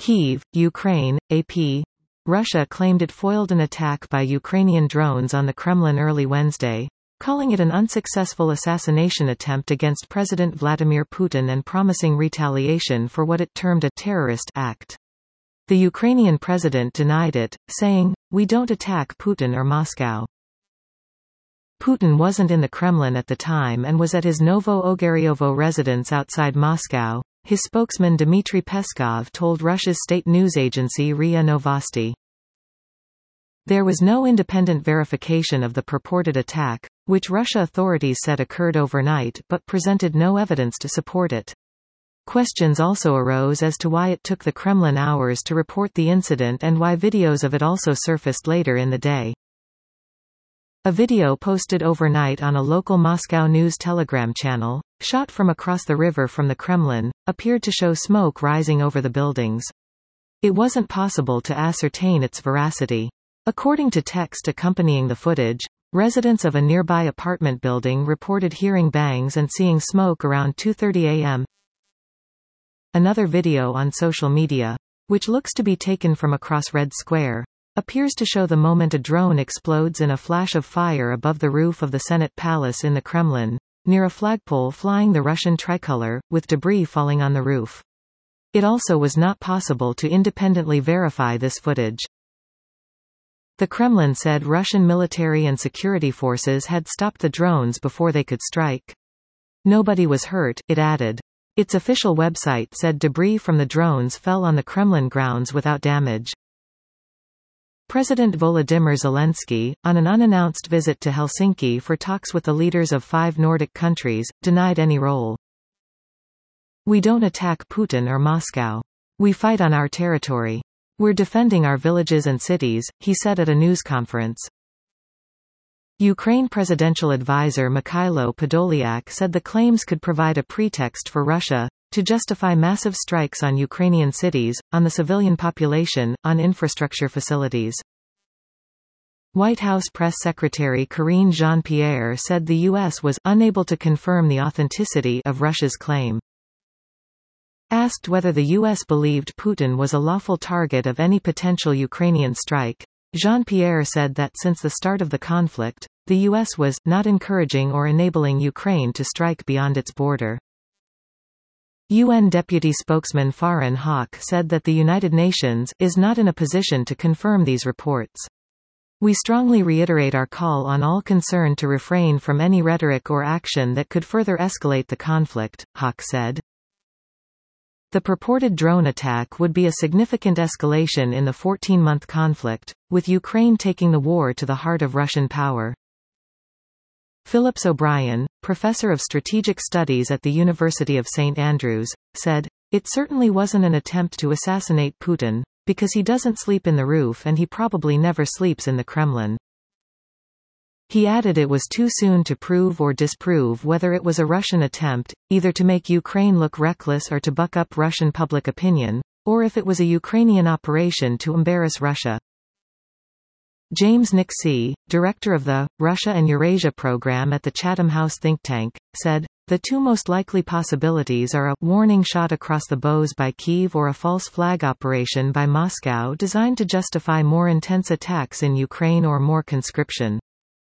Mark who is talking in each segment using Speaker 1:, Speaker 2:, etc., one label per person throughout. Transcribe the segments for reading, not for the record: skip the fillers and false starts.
Speaker 1: Kyiv, Ukraine, AP. Russia claimed it foiled an attack by Ukrainian drones on the Kremlin early Wednesday, calling it an unsuccessful assassination attempt against President Vladimir Putin and promising retaliation for what it termed a terrorist act. The Ukrainian president denied it, saying, "We don't attack Putin or Moscow." Putin wasn't in the Kremlin at the time and was at his Novo-Ogaryovo residence outside Moscow, his spokesman Dmitry Peskov told Russia's state news agency RIA Novosti. There was no independent verification of the purported attack, which Russia authorities said occurred overnight but presented no evidence to support it. Questions also arose as to why it took the Kremlin hours to report the incident and why videos of it also surfaced later in the day. A video posted overnight on a local Moscow News Telegram channel, shot from across the river from the Kremlin, appeared to show smoke rising over the buildings. It wasn't possible to ascertain its veracity. According to text accompanying the footage, residents of a nearby apartment building reported hearing bangs and seeing smoke around 2:30 a.m. Another video on social media, which looks to be taken from across Red Square, appears to show the moment a drone explodes in a flash of fire above the roof of the Senate Palace in the Kremlin, near a flagpole flying the Russian tricolor, with debris falling on the roof. It also was not possible to independently verify this footage. The Kremlin said Russian military and security forces had stopped the drones before they could strike. Nobody was hurt, it added. Its official website said debris from the drones fell on the Kremlin grounds without damage. President Volodymyr Zelensky, on an unannounced visit to Helsinki for talks with the leaders of 5 Nordic countries, denied any role. "We don't attack Putin or Moscow. We fight on our territory. We're defending our villages and cities," he said at a news conference. Ukraine presidential advisor Mikhailo Podolyak said the claims could provide a pretext for Russia to justify massive strikes on Ukrainian cities, on the civilian population, on infrastructure facilities. White House Press Secretary Karine Jean-Pierre said the U.S. was unable to confirm the authenticity of Russia's claim. Asked whether the U.S. believed Putin was a lawful target of any potential Ukrainian strike, Jean-Pierre said that since the start of the conflict, the U.S. was not encouraging or enabling Ukraine to strike beyond its border. UN Deputy Spokesman Farhan Haq said that the United Nations is not in a position to confirm these reports. "We strongly reiterate our call on all concerned to refrain from any rhetoric or action that could further escalate the conflict," Haq said. The purported drone attack would be a significant escalation in the 14-month conflict, with Ukraine taking the war to the heart of Russian power. Phillips O'Brien, professor of strategic studies at the University of St Andrews, said, "It certainly wasn't an attempt to assassinate Putin, because he doesn't sleep in the roof and he probably never sleeps in the Kremlin." He added it was too soon to prove or disprove whether it was a Russian attempt, either to make Ukraine look reckless or to buck up Russian public opinion, or if it was a Ukrainian operation to embarrass Russia. James Nixey, director of the Russia and Eurasia program at the Chatham House think tank, said, "The two most likely possibilities are a warning shot across the bows by Kyiv or a false flag operation by Moscow designed to justify more intense attacks in Ukraine or more conscription.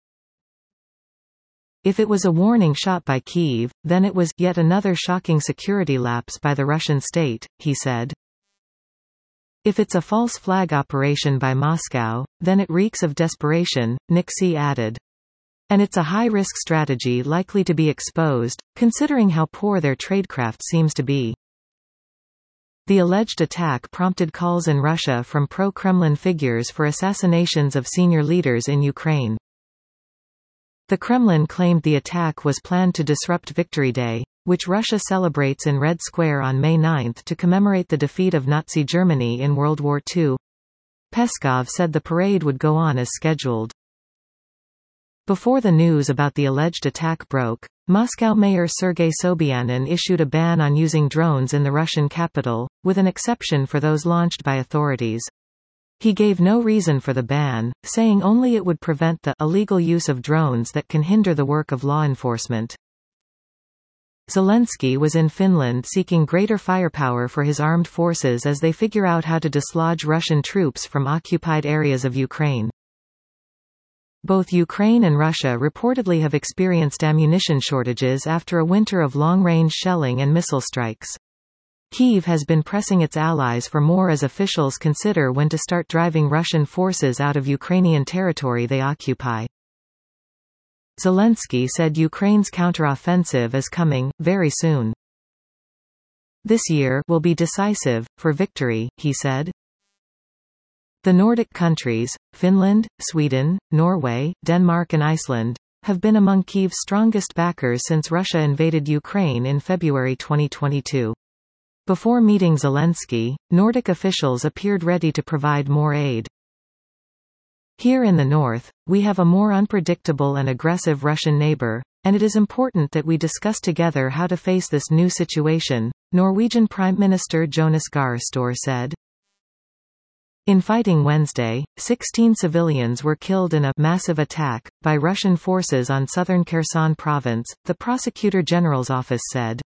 Speaker 1: If it was a warning shot by Kyiv, then it was yet another shocking security lapse by the Russian state," he said. "If it's a false flag operation by Moscow, then it reeks of desperation," Nixey added. "And it's a high-risk strategy likely to be exposed, considering how poor their tradecraft seems to be." The alleged attack prompted calls in Russia from pro-Kremlin figures for assassinations of senior leaders in Ukraine. The Kremlin claimed the attack was planned to disrupt Victory Day, which Russia celebrates in Red Square on May 9 to commemorate the defeat of Nazi Germany in World War II. Peskov said the parade would go on as scheduled. Before the news about the alleged attack broke, Moscow Mayor Sergei Sobyanin issued a ban on using drones in the Russian capital, with an exception for those launched by authorities. He gave no reason for the ban, saying only it would prevent the illegal use of drones that can hinder the work of law enforcement. Zelensky was in Finland seeking greater firepower for his armed forces as they figure out how to dislodge Russian troops from occupied areas of Ukraine. Both Ukraine and Russia reportedly have experienced ammunition shortages after a winter of long-range shelling and missile strikes. Kyiv has been pressing its allies for more as officials consider when to start driving Russian forces out of Ukrainian territory they occupy. Zelensky said Ukraine's counteroffensive is coming, very soon. This year will be decisive for victory, he said. The Nordic countries, Finland, Sweden, Norway, Denmark and Iceland, have been among Kyiv's strongest backers since Russia invaded Ukraine in February 2022. Before meeting Zelensky, Nordic officials appeared ready to provide more aid. Here in the north, we have a more unpredictable and aggressive Russian neighbor, and it is important that we discuss together how to face this new situation, Norwegian Prime Minister Jonas Gahr Støre said. In fighting Wednesday, 16 civilians were killed in a massive attack by Russian forces on southern Kherson province, the Prosecutor General's office said.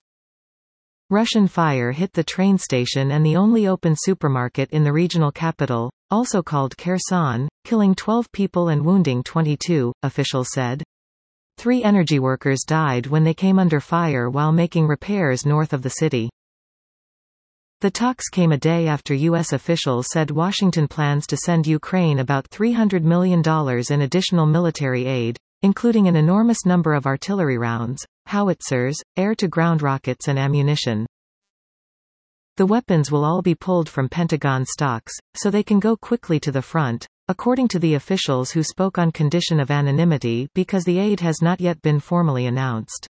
Speaker 1: Russian fire hit the train station and the only open supermarket in the regional capital, also called Kherson, killing 12 people and wounding 22, officials said. 3 energy workers died when they came under fire while making repairs north of the city. The talks came a day after U.S. officials said Washington plans to send Ukraine about $300 million in additional military aid, including an enormous number of artillery rounds, howitzers, air-to-ground rockets and ammunition. The weapons will all be pulled from Pentagon stocks, so they can go quickly to the front, according to the officials who spoke on condition of anonymity because the aid has not yet been formally announced.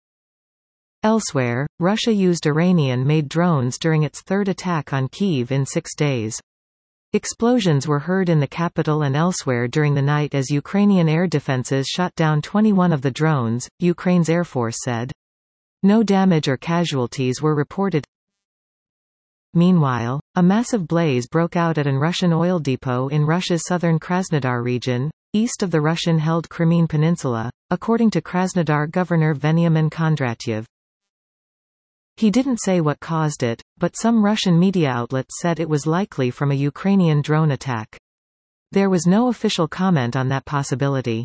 Speaker 1: Elsewhere, Russia used Iranian-made drones during its third attack on Kyiv in 6 days. Explosions were heard in the capital and elsewhere during the night as Ukrainian air defenses shot down 21 of the drones, Ukraine's Air Force said. No damage or casualties were reported. Meanwhile, a massive blaze broke out at an Russian oil depot in Russia's southern Krasnodar region, east of the Russian-held Crimean Peninsula, according to Krasnodar Governor Veniamin Kondratyev. He didn't say what caused it, but some Russian media outlets said it was likely from a Ukrainian drone attack. There was no official comment on that possibility.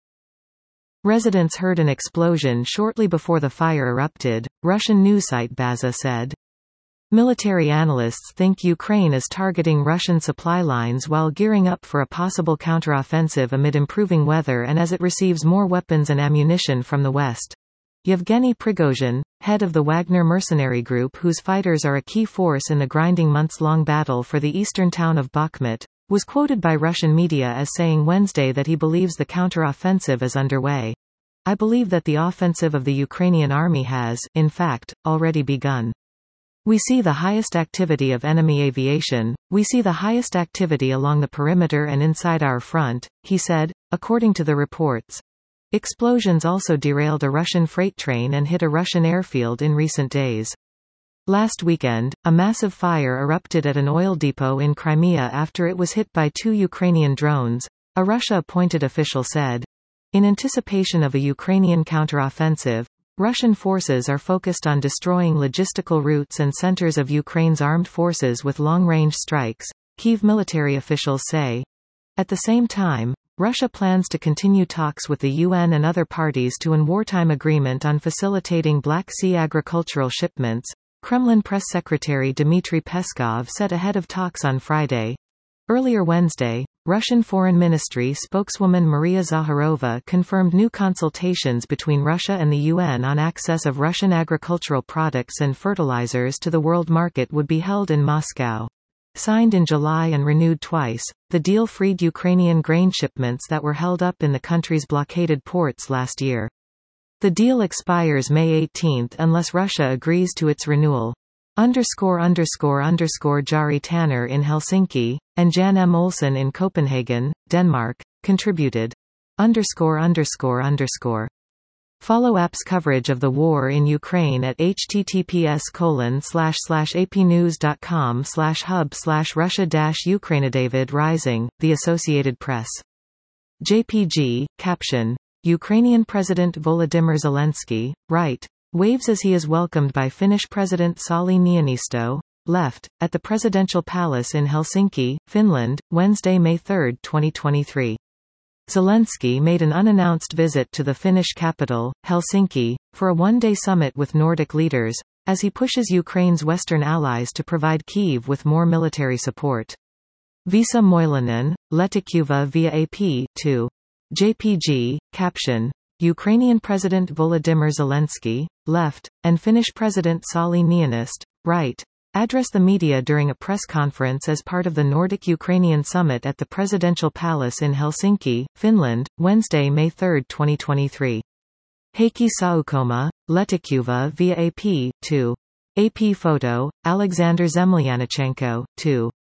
Speaker 1: Residents heard an explosion shortly before the fire erupted, Russian news site Baza said. Military analysts think Ukraine is targeting Russian supply lines while gearing up for a possible counteroffensive amid improving weather and as it receives more weapons and ammunition from the West. Yevgeny Prigozhin, head of the Wagner mercenary group whose fighters are a key force in the grinding months-long battle for the eastern town of Bakhmut, was quoted by Russian media as saying Wednesday that he believes the counter-offensive is underway. I believe that the offensive of the Ukrainian army has, in fact, already begun. We see the highest activity of enemy aviation, we see the highest activity along the perimeter and inside our front, he said, according to the reports. Explosions also derailed a Russian freight train and hit a Russian airfield in recent days. Last weekend, a massive fire erupted at an oil depot in Crimea after it was hit by 2 Ukrainian drones, a Russia-appointed official said. In anticipation of a Ukrainian counteroffensive, Russian forces are focused on destroying logistical routes and centers of Ukraine's armed forces with long-range strikes, Kyiv military officials say. At the same time, Russia plans to continue talks with the UN and other parties to an wartime agreement on facilitating Black Sea agricultural shipments, Kremlin press secretary Dmitry Peskov said ahead of talks on Friday. Earlier Wednesday, Russian Foreign Ministry spokeswoman Maria Zakharova confirmed new consultations between Russia and the UN on access of Russian agricultural products and fertilizers to the world market would be held in Moscow. Signed in July and renewed twice, the deal freed Ukrainian grain shipments that were held up in the country's blockaded ports last year. The deal expires May 18 unless Russia agrees to its renewal. Jari Tanner in Helsinki, and Jan M. Olsen in Copenhagen, Denmark, contributed. Follow app's coverage of the war in Ukraine at https://apnews.com/hub/Russia-Ukraine. David Rising, The Associated Press. JPG, caption. Ukrainian President Volodymyr Zelensky, right, waves as he is welcomed by Finnish President Sauli Niinisto, left, at the Presidential Palace in Helsinki, Finland, Wednesday, May 3, 2023. Zelensky made an unannounced visit to the Finnish capital, Helsinki, for a one-day summit with Nordic leaders, as he pushes Ukraine's Western allies to provide Kyiv with more military support. Vesa Moilanen, Lehtikuva via AP, 2. JPG, caption. Ukrainian President Volodymyr Zelensky, left, and Finnish President Sauli Niinisto, right, address the media during a press conference as part of the Nordic-Ukrainian summit at the Presidential Palace in Helsinki, Finland, Wednesday, May 3, 2023. Heikki Saukoma, Lehtikuva via AP, 2. AP photo, Alexander Zemlyanichenko, 2.